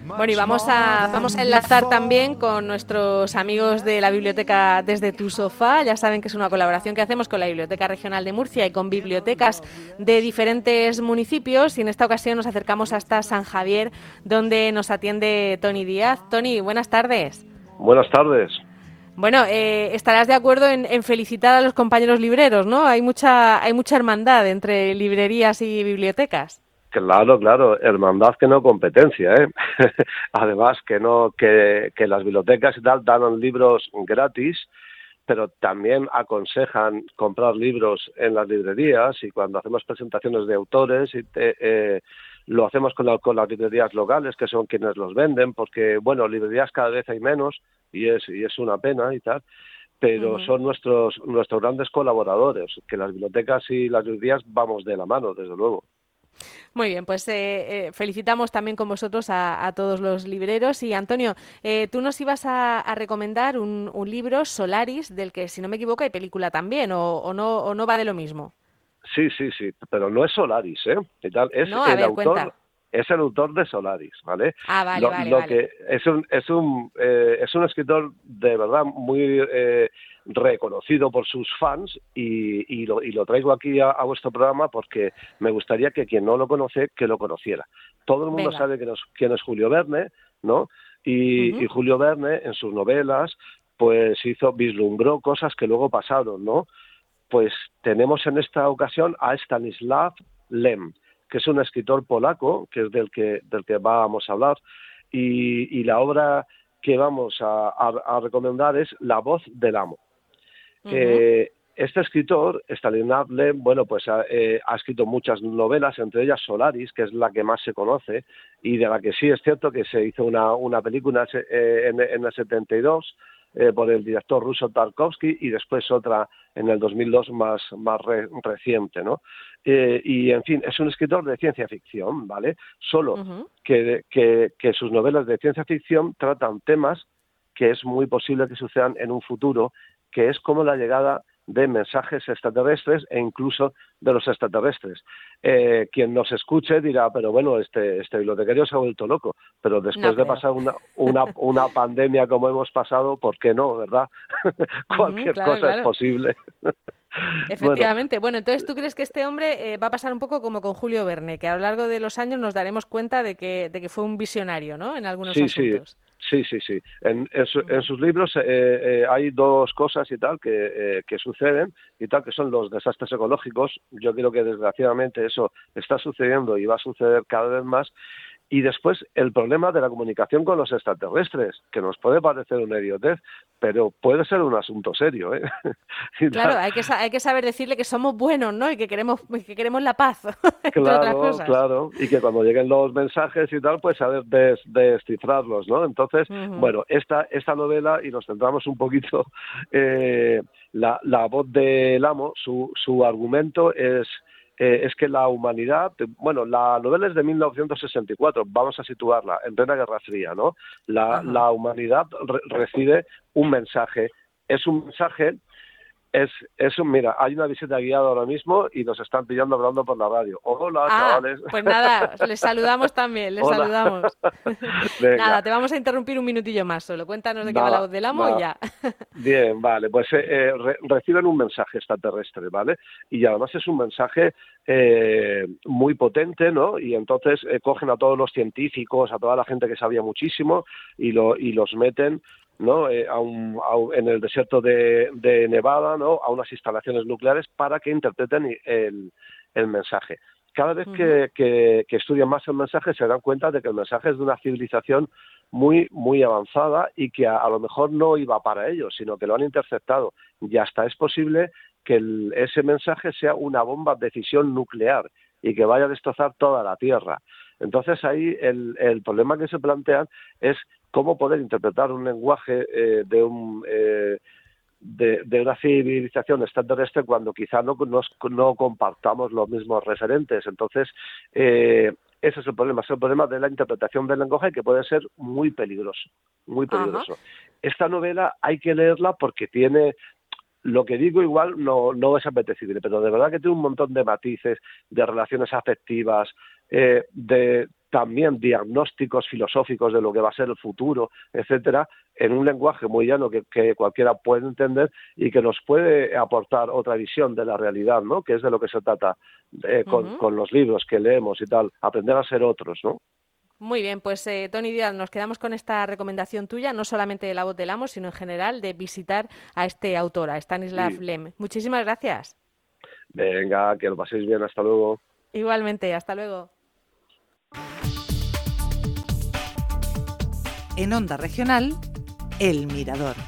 Bueno, y vamos a enlazar también con nuestros amigos de la biblioteca Desde tu Sofá. Ya saben que es una colaboración que hacemos con la Biblioteca Regional de Murcia y con bibliotecas de diferentes municipios. Y en esta ocasión nos acercamos hasta San Javier, donde nos atiende Toni Díaz. Toni, buenas tardes. Buenas tardes. Bueno, estarás de acuerdo en felicitar a los compañeros libreros, ¿no? Hay mucha hermandad entre librerías y bibliotecas. Claro, hermandad que no competencia, ¿eh? Además que las bibliotecas y tal dan libros gratis, pero también aconsejan comprar libros en las librerías, y cuando hacemos presentaciones de autores lo hacemos con las librerías locales, que son quienes los venden, porque bueno, librerías cada vez hay menos y es una pena y tal, pero son nuestros grandes colaboradores, que las bibliotecas y las librerías vamos de la mano, desde luego. Muy bien, pues felicitamos también con vosotros a todos los libreros. Y Antonio, tú nos ibas a recomendar un libro, Solaris, del que, si no me equivoco, hay película también, o no va de lo mismo. Sí, pero no es Solaris, ¿eh? Y tal, es no, el autor. Cuenta. Es el autor de Solaris, ¿vale? Vale. Que es un escritor de verdad muy reconocido por sus fans, y lo traigo aquí a vuestro programa porque me gustaría que quien no lo conoce, que lo conociera. Todo el mundo sabe quién es Julio Verne, ¿no? Y Julio Verne, en sus novelas, pues vislumbró cosas que luego pasaron, ¿no? Pues tenemos en esta ocasión a Stanisław Lem, que es un escritor polaco, que es del que vamos a hablar, y la obra que vamos a recomendar es La voz del amo. Este escritor, Stanisław Lem, bueno, pues ha escrito muchas novelas, entre ellas Solaris, que es la que más se conoce, y de la que sí es cierto que se hizo una película en el 72, por el director ruso Tarkovsky, y después otra en el 2002 más reciente, ¿no? Y en fin, es un escritor de ciencia ficción, ¿vale? Solo que sus novelas de ciencia ficción tratan temas que es muy posible que sucedan en un futuro, que es como la llegada de mensajes extraterrestres e incluso de los extraterrestres. Quien nos escuche dirá, pero bueno, este bibliotecario se ha vuelto loco, pero después de pasar una pandemia como hemos pasado, ¿por qué no, verdad? Cualquier cosa es posible. Efectivamente. Bueno, entonces, ¿tú crees que este hombre va a pasar un poco como con Julio Verne, que a lo largo de los años nos daremos cuenta de que fue un visionario, ¿no?, en algunos asuntos? Sí. En sus libros hay dos cosas y tal que suceden y tal, que son los desastres ecológicos. Yo creo que desgraciadamente eso está sucediendo y va a suceder cada vez más. Y después el problema de la comunicación con los extraterrestres, que nos puede parecer una idiotez, pero puede ser un asunto serio, ¿eh? Claro, hay que saber decirle que somos buenos, ¿no? Y que queremos la paz, entre otras cosas. Claro, y que cuando lleguen los mensajes y tal, pues saber descifrarlos, ¿no? Entonces, bueno, esta novela, y nos centramos un poquito, la voz del amo, su argumento es que la humanidad, bueno, la novela es de 1964, vamos a situarla en plena Guerra Fría, ¿no? La humanidad recibe un mensaje, mira, hay una visita guiada ahora mismo y nos están pillando hablando por la radio. Hola, chavales. Pues nada, les saludamos también, saludamos. Nada, te vamos a interrumpir un minutillo más solo. Cuéntanos de qué va La voz del amo y ya. Bien, vale, pues reciben un mensaje extraterrestre, ¿vale? Y además es un mensaje muy potente, ¿no? Y entonces cogen a todos los científicos, a toda la gente que sabía muchísimo y los meten, ¿no? En el desierto de Nevada, ¿no? A unas instalaciones nucleares para que interpreten el mensaje. Cada vez que estudian más el mensaje se dan cuenta de que el mensaje es de una civilización muy, muy avanzada y que a lo mejor no iba para ellos, sino que lo han interceptado. Y hasta es posible que ese mensaje sea una bomba de fisión nuclear y que vaya a destrozar toda la Tierra. Entonces ahí el problema que se plantean es cómo poder interpretar un lenguaje de una civilización extraterrestre cuando quizá no compartamos los mismos referentes. Entonces, ese es el problema de la interpretación del lenguaje, que puede ser muy peligroso, muy peligroso. Esta novela hay que leerla porque tiene... Lo que digo igual no es apetecible, pero de verdad que tiene un montón de matices, de relaciones afectivas, de también diagnósticos filosóficos de lo que va a ser el futuro, etcétera, en un lenguaje muy llano que cualquiera puede entender y que nos puede aportar otra visión de la realidad, ¿no? Que es de lo que se trata con los libros que leemos y tal, aprender a ser otros, ¿no? Muy bien, pues Toni Díaz, nos quedamos con esta recomendación tuya, no solamente de La voz del amo, sino en general de visitar a este autor, a Stanislav Lem. Muchísimas gracias. Venga, que lo paséis bien, hasta luego. Igualmente, hasta luego. En Onda Regional, El Mirador.